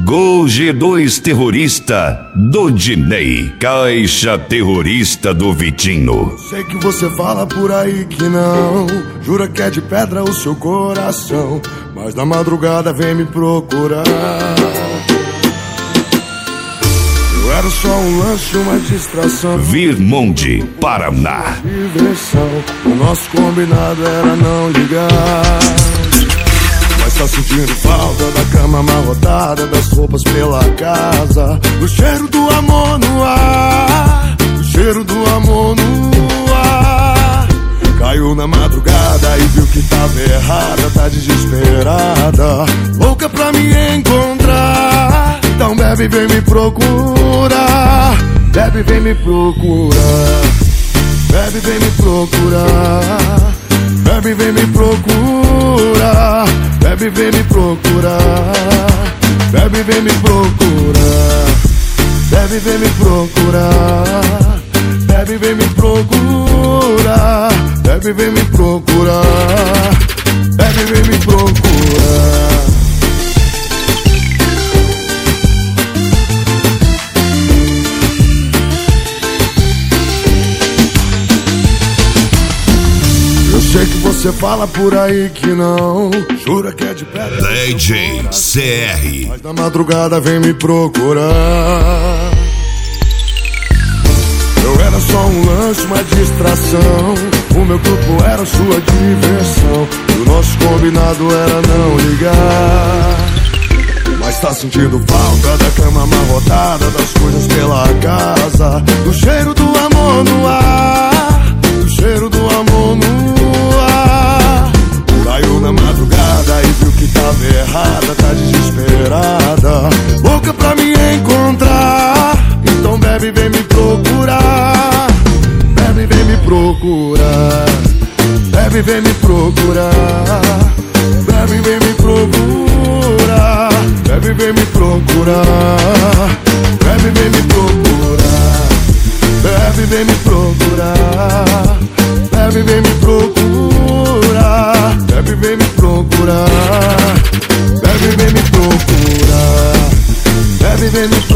Gol G2 terrorista do Dinei, caixa terrorista do Vitinho. Sei que você fala por aí que não, jura que é de pedra o seu coração, mas na madrugada vem me procurar. Eu era só um lanche, uma distração. Virmonde, Paraná. Diversão, o nosso combinado era não ligar. Mas tá sentindo falta da cama amarrotada, das roupas pela casa, do cheiro do amor no ar, do cheiro do amor no ar. Caiu na madrugada e viu que tava errada, tá desesperada, louca pra me encontrar. Então bebe, vem me procurar, bebe, vem me procurar, bebe, vem me procurar, bebe, vem me procurar, bebe, vem me procurar, bebe, vem me procurar, bebe, vem me procurar, bebe, vem me procurar, bebe, vem me procurar, bebe, vem me procurar. Sei que você fala por aí que não, jura que é de pedra. DJ CR. Mas na madrugada vem me procurar. Eu era só um lanche, uma distração, o meu corpo era sua diversão, e o nosso combinado era não ligar. Mas tá sentindo falta da cama amarrotada, das coisas pela casa, do cheiro do amor no ar, do cheiro do amor no ar. Caiu na madrugada e viu que tava errada, tá desesperada, louca pra me encontrar. Então bebe, vem me procurar, bebe, vem me procurar, bebe, vem me procurar, bebe, vem me procurar, bebe, vem me procurar, bebe, vem me procurar, bebe, vem me procurar, bebe, vem me procurar, bebe, vem me procurar, bebe, vem me procurar, bebe, vem me procurar.